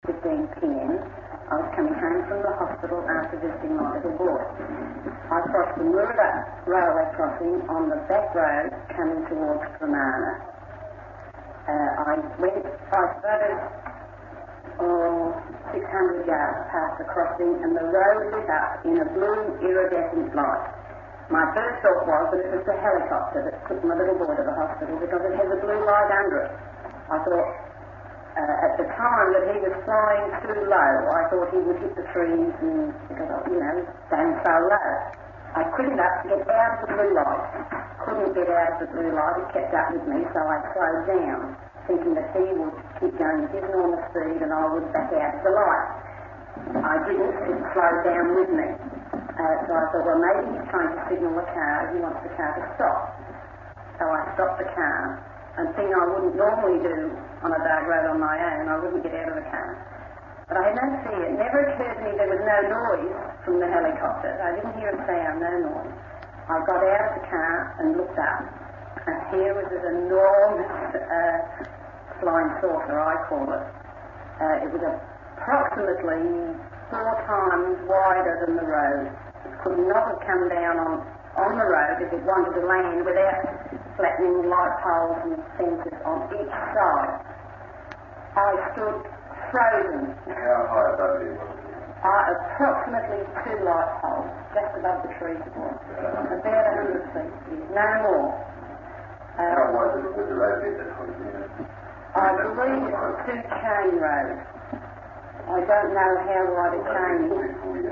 15 p.m. I was coming home from the hospital after visiting my little boy. I crossed the Murda railway crossing on the back road coming towards Fermanagh. I suppose, 600 yards past the crossing, and the road lit up in a blue iridescent light. My first thought was that it was the helicopter that took my little boy to the hospital because it has a blue light under it. I thought, at the time that he was flying too low, I thought he would hit the trees and, because, stand so low. I quickened up to get out of the blue light. Couldn't get out of the blue light, it kept up with me, so I slowed down, thinking that he would keep going at his normal speed and I would back out of the light. I didn't, it slowed down with me. So I thought, well, maybe he's trying to signal the car, he wants the car to stop. So I stopped the car, and thing I wouldn't normally do on a dark road on my own, I wouldn't get out of the car. But I had no fear. It never occurred to me there was no noise from the helicopter. I didn't hear a sound, no noise. I got out of the car and looked up, and here was this enormous flying saucer, I call it. It was approximately 4 times wider than the road. It could not have come down on the road if it wanted to land without flattening light poles and fences on each side. I stood frozen. How high above you was it? Approximately 2 light poles, just above the trees it was. About 100 feet, no more. How wide was the road at that point? I believe it's a 2-chain road. I don't know how wide a chain is.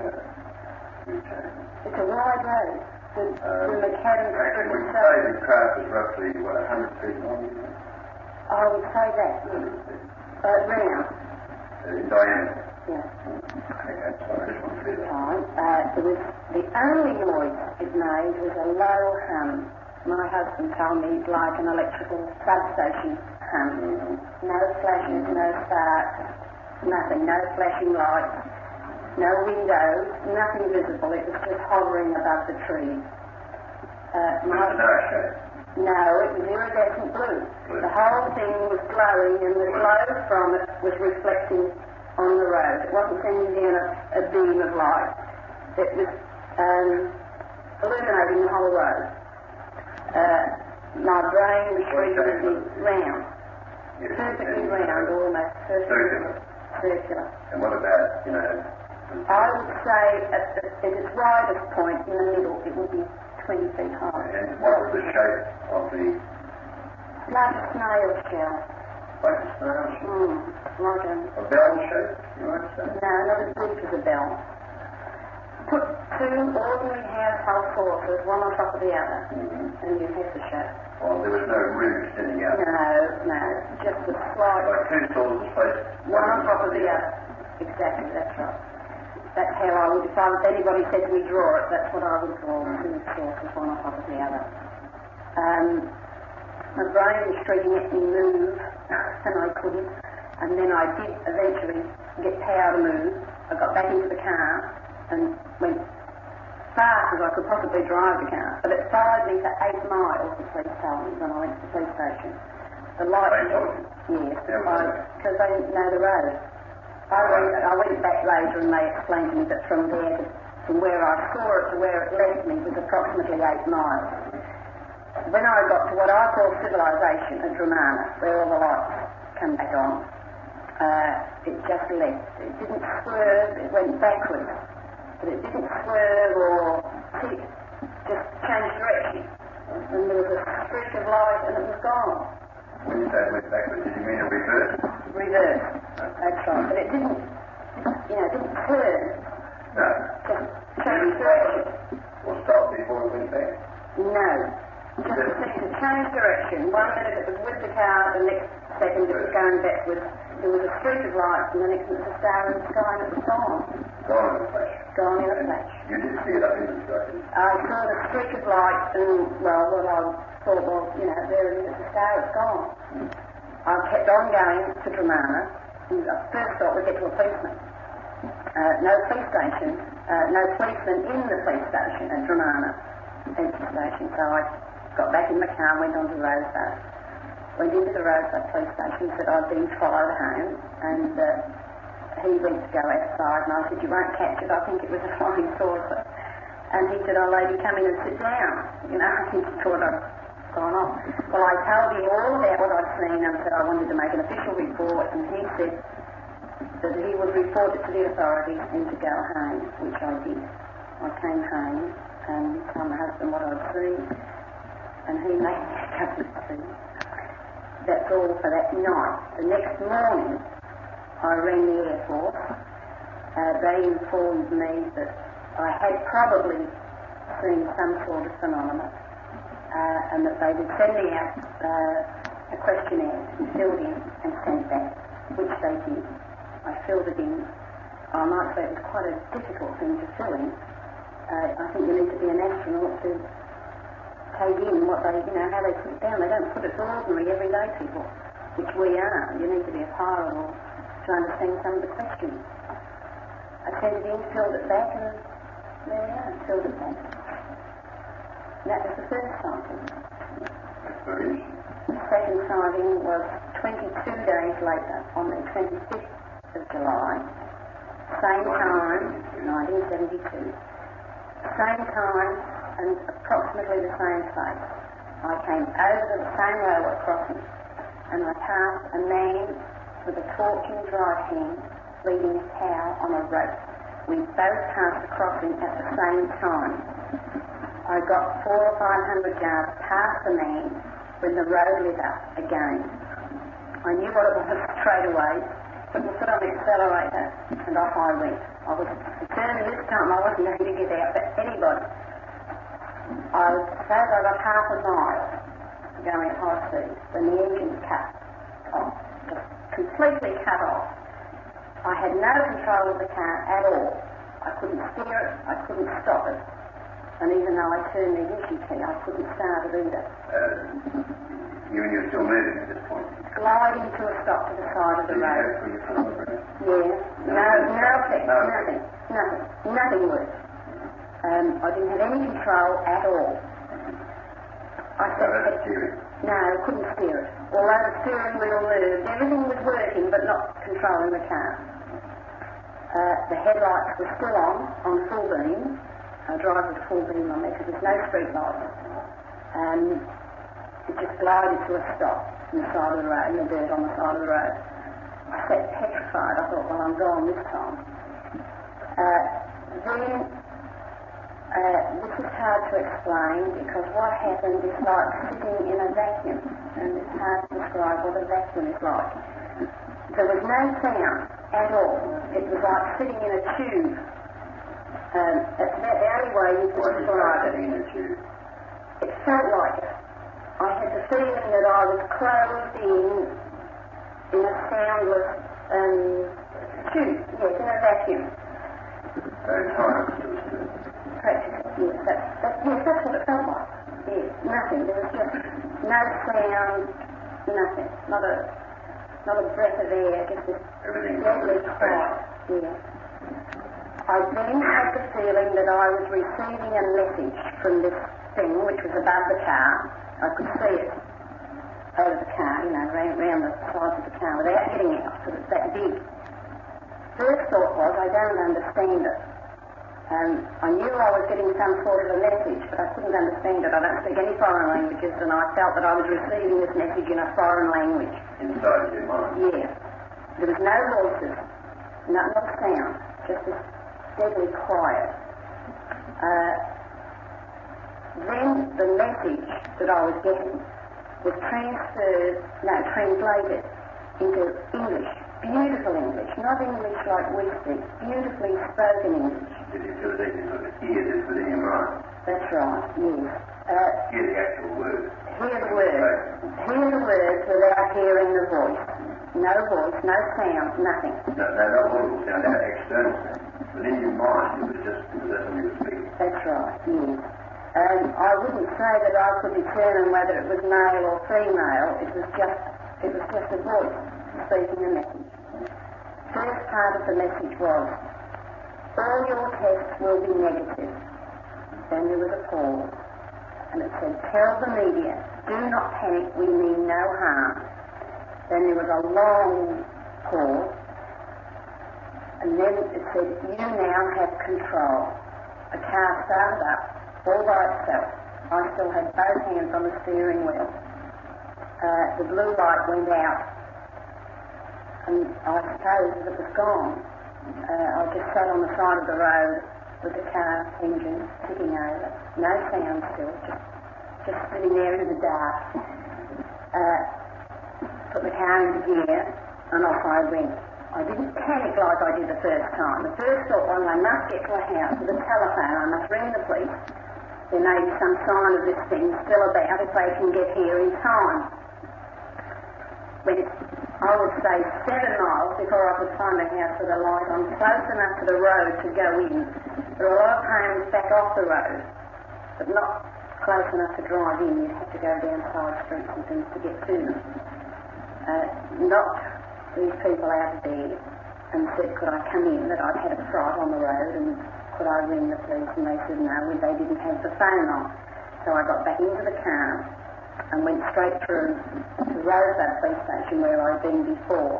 It's a wide road. The mechanics actually, we say the craft is roughly, 100 feet long? I would say that, yes. 100 feet. Round. In diameter? Yeah. Okay, that's fine. I just want to see that. The only noise it made was a low hum. My husband told me it's like an electrical substation hum. No flashes, no sparks, nothing, no flashing lights. No windows, nothing visible. It was just hovering above the trees. No, it was iridescent blue. The whole thing was glowing, and the glow from it was reflecting on the road. It wasn't sending down a beam of light. It was illuminating the whole road. My brain was reasonably round. Perfectly round, almost. Circular. And what about, I would say at its widest point in the middle, it would be 20 feet high. And what was the shape of the... Like a snail shell. Like a snail shell? Like a bell shape, you might say? No, not as deep as a bell. Put 2 ordinary household saucers, one on top of the other, and you have the shape. Well, there was no roof extending out? No, just a slight... Like 2 saucers placed... One on top of the other. Exactly, that's right. That's how I would, if anybody said to me, draw it, that's what I would draw, 2 saucers, one on top of the other. My brain was shrieking at me, move, and I couldn't. And then I did eventually get power to move. I got back into the car and went fast as I could possibly drive the car. But it followed me for 8 miles, the police told me, when I went to the police station. The light... Yes, because they didn't know the road. I went back later and they explained to me that from where I saw it to where it left me was approximately 8 miles. When I got to what I call civilization at Fermanagh, where all the lights come back on, it just left. It didn't swerve, it went backwards. But it didn't swerve or tip, just changed direction. And there was a streak of light and it was gone. When you say it went backwards, did you mean a reverse? Reverse, that's right. But it didn't turn. No. Just changed direction. Or stop before it went back? No. Just seemed to change direction. 1 minute it was with the car, the next second it was going backwards. There was a streak of light, and the next minute was a star in the sky, and it was gone. Gone in a flash? Gone in a flash. You did see it up in the sky? I saw the streak of light, and, well, what I thought was, there it is, it's a star, it's gone. I kept on going to Fermanagh, and I first thought we'd get to a policeman. No police station, no policeman in the police station at Fermanagh station, so I got back in the car and went on to Rosebud. Went into the Rosebud police station, said I'd been followed home, and he went to go outside, and I said, you won't catch it, I think it was a flying saucer. And he said, oh, lady, come in and sit down. You know, I think he thought I'd gone off. Well, I told him all about what I'd seen and said I wanted to make an official report, and he said that he would report it to the authorities and to go home, which I did. I came home and told my husband what I'd seen, and he made me a cup of tea. That's all for that night. The next morning, I rang the Air Force. They informed me that I had probably seen some sort of phenomena, and that they would send me out a questionnaire to be filled in and sent back, which they did. I filled it in. I might say it was quite a difficult thing to fill in. I think you need to be an astronaut to take in what they, how they put it down. They don't put it for ordinary, everyday people, which we are. You need to be a pilot or to understand some of the questions. I sent it in, filled it back, and there we are, filled it back. That was the first sighting. The second sighting was 22 days later, on the 25th of July, same time, 1972. Same time and approximately the same place. I came over the same railway crossing and I passed a man with a torch in his right hand leading a cow on a rope. We both passed the crossing at the same time. I got 400 or 500 yards past the man when the road lit up again. I knew what it was straight away, put my foot on the accelerator and off I went. I was determined this time I wasn't going to get out for anybody. I suppose I got half a mile going at high speed when the engine cut off, just completely cut off. I had no control of the car at all. I couldn't steer it, I couldn't stop it. And even though I turned the ignition key, I couldn't start it either. You and you're still moving at this point? Gliding to a stop to the side of the road. Yeah. No effect, nothing worked. I didn't have any control at all. No, I couldn't steer it. Although the steering wheel moved, everything was working but not controlling the car. The headlights were still on full beam. I drive with full beam on there because there's no street lights. It just glided to a stop on the side of the road, in the dirt on the side of the road. I sat petrified. I thought, well, I'm gone this time. This is hard to explain because what happened is like sitting in a vacuum, and it's hard to describe what a vacuum is like. There was no sound at all. It was like sitting in a tube. That's about the only way you can describe it. It felt like it. I had the feeling that I was closed in a soundless tube, yes, in a vacuum. Practically, yes, that's what it felt like. Yes, nothing. There was just no sound, nothing. Not a breath of air, just this deadly quiet. Yeah. I then had the feeling that I was receiving a message from this thing which was above the car. I could see it over the car, round the sides of the car without getting out because it's that big. First thought was, I don't understand it. I knew I was getting some sort of a message, but I couldn't understand it. I don't speak any foreign languages, and I felt that I was receiving this message in a foreign language. Inside your mind? Yes. There was no voices, not a sound, just this deadly quiet. Then the message that I was getting was translated into English, beautiful English, not English like we speak, beautifully spoken English. Did you feel that you sort of hear this within your mind? That's right, yes. Hear the actual words? Hear the words. Hear the words without hearing the voice. No voice, no sound, nothing. No, not audible sound, no external sound. But in your mind, it was as when you were speaking. That's right, yes. I wouldn't say that I could determine whether it was male or female. It was just a voice speaking a message. First part of the message was, all your tests will be negative. Then there was a pause, and it said, tell the media, do not panic, we mean no harm. Then there was a long pause, then it said, you now have control. The car started up all by itself. I still had both hands on the steering wheel. The blue light went out, and I suppose as it was gone, I just sat on the side of the road with the car engine ticking over. No sound still, just sitting there in the dark. Put the car into gear, and off I went. I didn't panic like I did the first time. The first thought was, I must get to a house with a telephone. I must ring the police. There may be some sign of this thing still about if they can get here in time. When I would say 7 miles before I could find a house with a light on, close enough to the road to go in. There are a lot of homes back off the road, but not close enough to drive in. You'd have to go down side streets and things to get to them. Knocked these people out of bed and said, could I come in, that I'd had a fright on the road, and could I ring the police? And they said no, they didn't have the phone on. So I got back into the car and went straight through to Rosebud Police Station where I'd been before.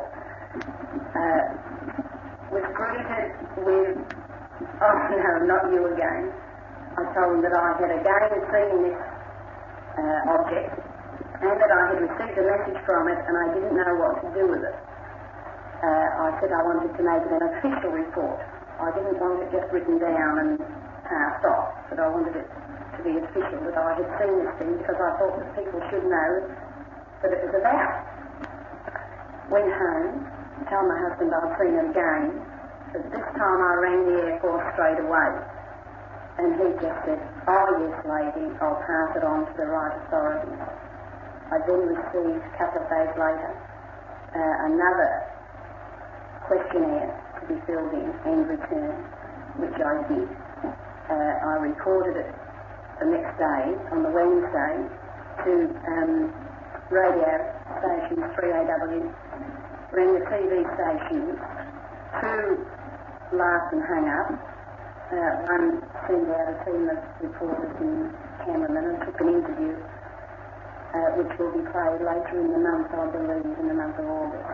Was greeted with, oh no, not you again. I told them that I had again seen this object and that I had received a message from it and I didn't know what to do with it. I said I wanted to make it an official report. I didn't want it just written down and passed off, but I wanted it to be official that I had seen this thing because I thought that people should know what it was about. Went home, told my husband I'd seen it again, but this time I rang the Air Force straight away. And he just said, oh yes lady, I'll pass it on to the right authorities. I then received, a couple of days later, another questionnaire to be filled in and returned, which I did. I reported it the next day, on the Wednesday, to radio stations 3AW, rang the TV stations, 2 laughed and hung up. One sent out a team of reporters and cameramen and took an interview, which will be played later in the month, I believe, in the month of August.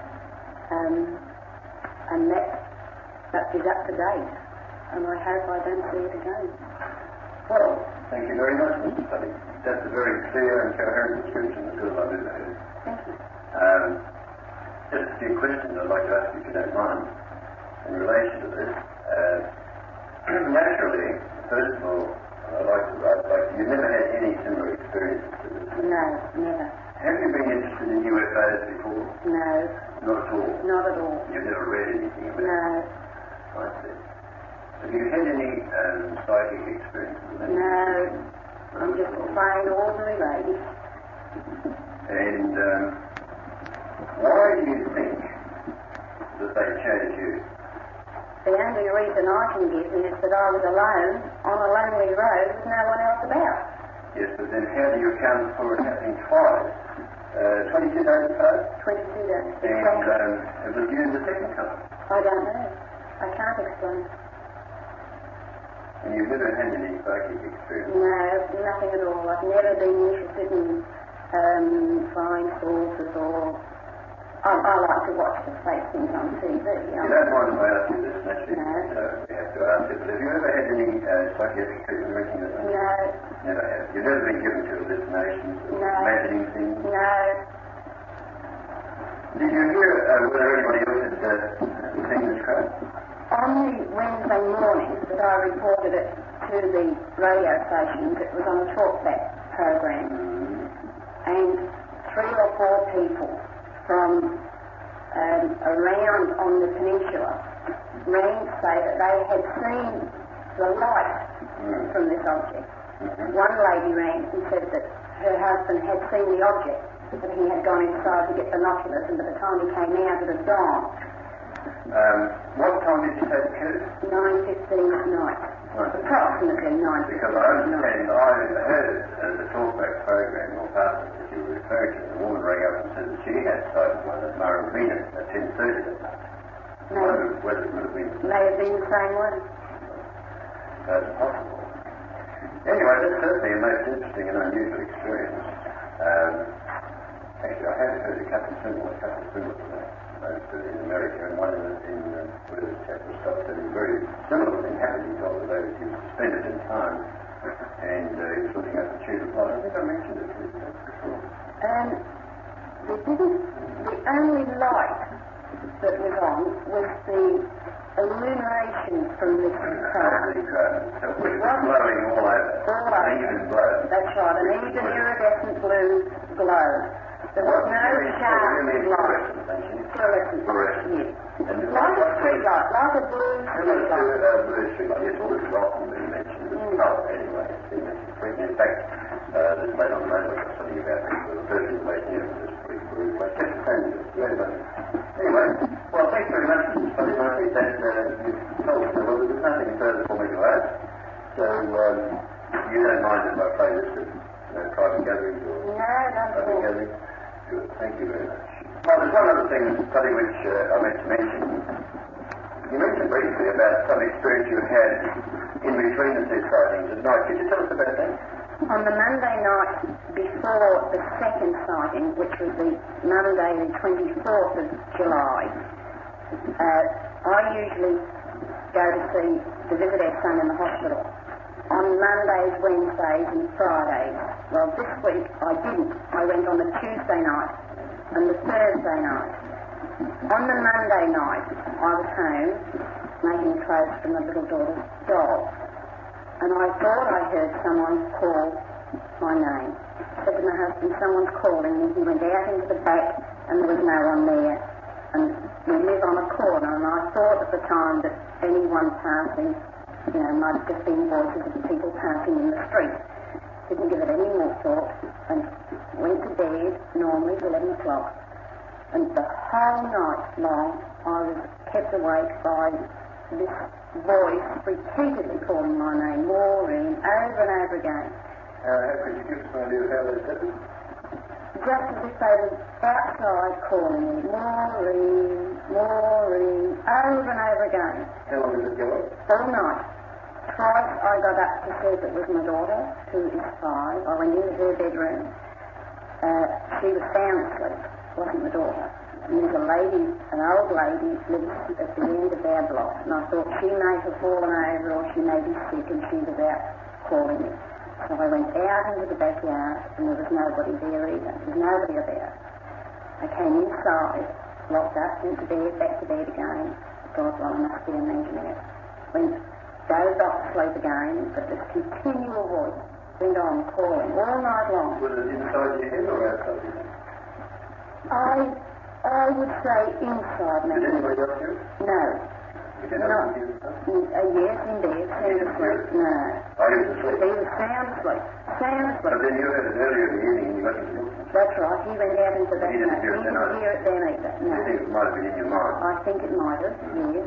And that is up to date, and I hope I don't see it again. Well, thank you very much, Mr. Tully. That's a very clear and coherent description as good as I've ever heard. Thank you. Just a few questions I'd like to ask you if you don't mind in relation to this. Naturally, first of all, you've never had any similar experiences to this? No, never. Have you been interested in UFOs before? No. Not at all? Not at all. You've never read anything about it? No. I see. Have you had any psychic experiences? No. I'm just a plain ordinary lady. And why do you think that they chose you? The only reason I can give is that I was alone on a lonely road with no one else about. Yes, but then how do you account for it happening twice? 22 days apart? 22 days. And it was you the second time? I don't know. I can't explain. And you've never had any psychic experience? No, nothing at all. I've never been interested in flying saucers or... I like to watch the fake things on TV. You don't mind if I ask you this, naturally? No. We have to ask it, but have you ever had any psychiatric treatment or anything like that? No. Never have. You've never been given to hallucinations or No. imagining things? No. Did you hear whether anybody else had seen this crowd? On the Wednesday morning that I reported it to the radio stations, it was on a talkback program, and 3 or 4 people from around on the peninsula rang to say that they had seen the light from this object. One lady rang and said that her husband had seen the object, but he had gone inside to get binoculars, and by the time he came out it had gone. What time did you say it occurred? 9:15 at night. Approximately 9:15 Because I understand I heard the talkback program or part of it that you were referring to. The woman rang up and said that she had sighted one at Murrumbeena at 10:30 that night. No. Whether it would have been... May have been the same one. That's possible. Anyway, that's certainly a most interesting and unusual experience. Actually, I have heard a couple of similar to that in the America, and one in where the chap was stopped, and a very similar thing happened. He told the lady he was suspended in time, and he was looking at the tube of light. I think I mentioned it to you before. The only light that was on was the illumination from this car. Which was glowing all over. An even glow. That's right, an even iridescent blue glow. There was no sharp light. Fluorescent. Yes. Like a street light, like a blue street light. Blue street light, yes, all this has often been mentioned as a colour anyway. It's been mentioned frequently. In fact, there's made on the road something about the person who made here with this pretty blue light. Just the same as very much. Anyway, well, thanks very much, Mr. Funny. I think that you've told us, well, there's nothing further for me to add. So, you don't mind if I play this at private gatherings or public gatherings? Good, thank you very much. Well, there's one other thing, Mr. Funny, which I meant to mention. You mentioned briefly about some experience you had in between the two sightings at night. Could you tell us about that? On the Monday night before the second sighting, which was the Monday the 24th of July, I usually go to visit our son in the hospital on Mondays, Wednesdays and Fridays. Well, this week I didn't. I went on the Tuesday night and the Thursday night. On the Monday night, I was home making clothes for my little daughter's doll. And I thought I heard someone call my name. I said to my husband, someone's calling me. He went out into the back and there was no one there. And we live on a corner, and I thought at the time that anyone passing, might have just been voices of people passing in the street. Didn't give it any more thought and went to bed normally at 11 o'clock. And the whole night long I was kept awake by this voice repeatedly calling my name, Maureen, over and over again. Could you give us an idea of how they did it? Just as if they were outside calling me, Maureen, Maureen, over and over again. How long did it go on? All night. Twice I got up to see if it was my daughter, who is 5. I went into her bedroom. She was sound asleep. It wasn't my daughter. And there's a lady, an old lady, lives at the end of our block. And I thought she may have fallen over or she may be sick and she was out calling me. So I went out into the backyard and there was nobody there either. There was nobody about. I came inside, locked up, went to bed, back to bed again. God, well, I must be imagining it. Dozed off to sleep again, but this continual voice went on calling all night long. Was it inside your head or outside your head? I would say inside me. Did anybody else hear it? No. You didn't know he was asleep? Yes, indeed. Sound asleep. No. Oh, he was asleep? He was sound asleep. Sound asleep. But then you heard it earlier in the evening and you got to look. That's right. He went out into that. He didn't hear it then either? He didn't hear it then either. No. You think it might have been in your mind? I think it might have, yes.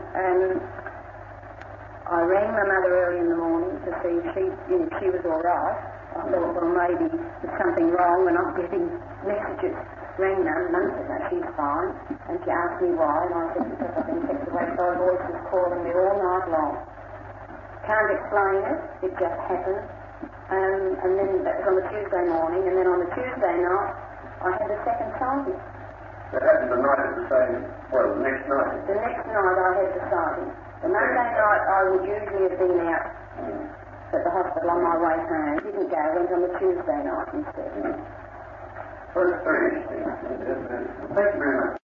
I rang my mother early in the morning to see if she was all right. I thought, well, maybe there's something wrong and I'm getting messages. Rang Mum, Mum said, no, she's fine. And she asked me why, and I said, because I've been kept awake by voices calling me all night long. Can't explain it, it just happened. And then that was on the Tuesday morning, and then on the Tuesday night, I had the second sighting. That happened the night of the same, well, the next night? The next night I had the sighting. The Monday night I would usually have been out at the hospital on my way home. Didn't go, went on the Tuesday night instead. Well, it's very interesting. Thank you very much.